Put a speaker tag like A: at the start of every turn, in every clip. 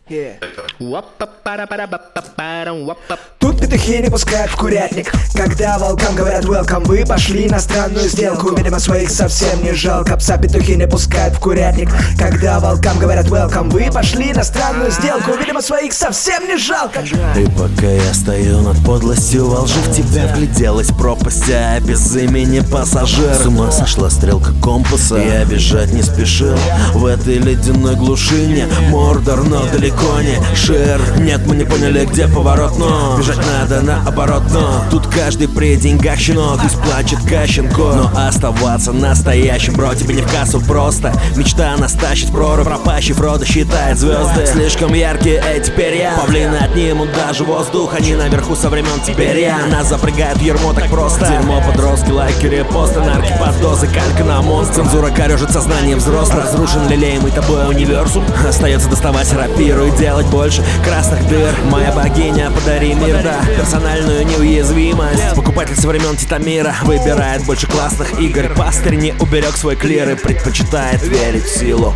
A: Тут петухи не пускают в курятник, когда волкам говорят welcome. Вы пошли на странную сделку, видимо своих совсем не жалко. Пса петухи не пускают в курятник, когда волкам говорят welcome. Вы пошли на странную сделку, видимо своих совсем не жалко.
B: И пока я стою над подлостью во лжи, в тебя вгляделась пропасть, а без имени пассажир. С ума сошла стрелка компаса, я бежать не спешил в этой ледяной глушине. Мордор, но далеко не Шир. Нет, мы не поняли, где поворот, но бежать надо наоборот, но тут каждый при деньгах щенок, пусть плачет Кащенко, но оставаться настоящим, бро, тебе не в кассу просто. Мечта нас тащит в прорубь, пропащий Фродо считает звезды. Слишком яркие эти перья, павлины отнимут даже воздух, они наверху со времен теперь я. Нас запрягают в ярмо так просто. Дерьмо, подростки, лайки, репосты, нарки, поддозы, калька на монстр. Цензура корежит сознание взрослых, разрушен лелеемый тобой универсум. Остается доставать рапиру и делать больше красных дыр. Моя богиня, подари мир, да, персональную неуязвимость. Покупатель со времен Титамира выбирает больше классных игр. Пастырь не уберег свой клир и предпочитает верить в силу.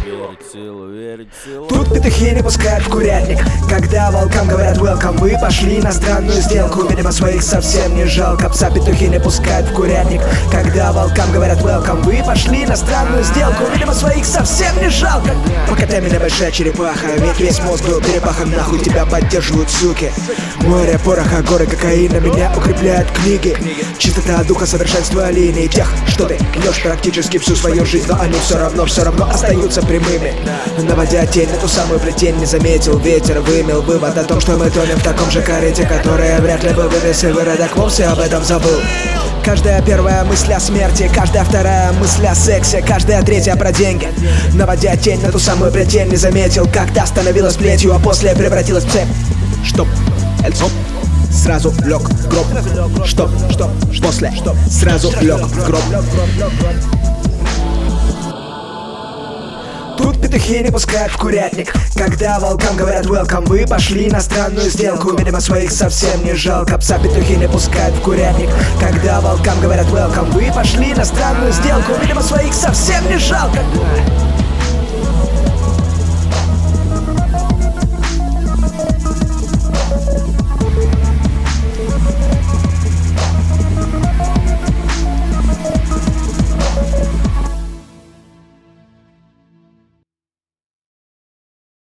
A: Тут петухи не пускают в курятник, когда волкам говорят welcome. Вы пошли на странную сделку, видимо своих совсем не жалко. Пса петухи не пускают в курятник, когда волкам говорят welcome. Вы пошли на странную сделку, видимо своих совсем не жалко. Покатай меня, большая черепаха, ведь весь мозг был перепахан. Нахуй тебя поддерживают суки. Море пороха, горы кокаина меня укрепляют книги. Чистота духа, совершенство линий тех, что ты гнешь практически всю свою жизнь, но они все равно остаются прямыми. Наводя тень на ту самую плетень, не заметил ветер, вымел вывод о том, что мы тонем в таком же корыте, которое вряд ли бы вывез, и выродок вовсе об этом забыл. Каждая первая мысль о смерти, каждая вторая мысль о сексе, каждая третья про деньги. Наводя тень на ту самую плетень, не заметил, когда становилась плетью, а после превратилась в цепь. Чтоб, эльцоп, сразу лег в гроб. Чтоб, после, сразу лег в гроб. Тут петухи не пускают в курятник, когда волкам говорят welcome. Вы пошли на странную сделку, видимо своих совсем не жалко. Пса петухи не пускают в курятник, когда волкам говорят welcome. Вы пошли на странную сделку, видимо своих совсем не жалко.